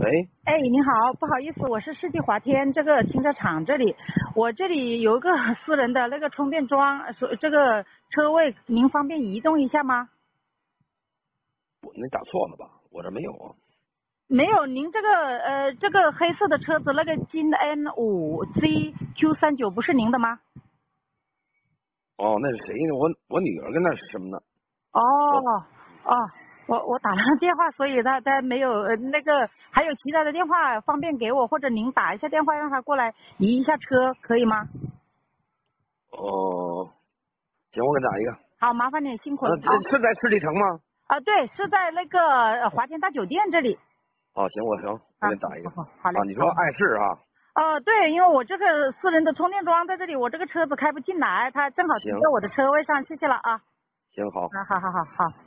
喂， 哎，你好，不好意思，我是世纪华天这个停车场这里，我这里有一个私人的那个充电桩，这个车位您方便移动一下吗？ 你打错了吧？我这没有啊。 没有，您这个黑色的车子那个金 N5CQ39不是您的吗？ 哦，那是谁呢？我女儿跟那是什么呢？ 哦我哦，我打了电话，所以他没有那个还有其他的电话方便给我，或者您打一下电话让他过来移一下车，可以吗？ 哦，行，我给你打一个。 好，麻烦你辛苦了啊。 是在十里城吗？ 啊，对，是在那个华天大酒店这里。 哦，行，我啊， 给你打一个。 好嘞。 啊，你说碍事啊？ 对，因为我这个私人的充电桩在这里，我这个车子开不进来，他正好停行在我的车位上，谢谢了啊。 行好。 好好好好好。